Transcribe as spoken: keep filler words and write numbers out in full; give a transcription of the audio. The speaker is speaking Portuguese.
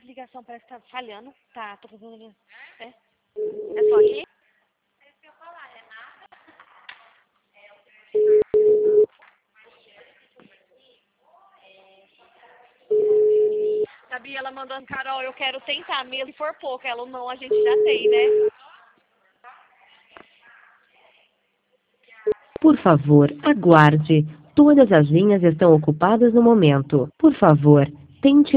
ligação parece que tá falhando. Tá, tô fazendo... É? É só aqui? Sabia, ela mandando, Carol, eu quero tentar mesmo, se for pouco. Ela, não, a gente já tem, né? Por favor, aguarde. Todas as linhas estão ocupadas no momento. Por favor, tente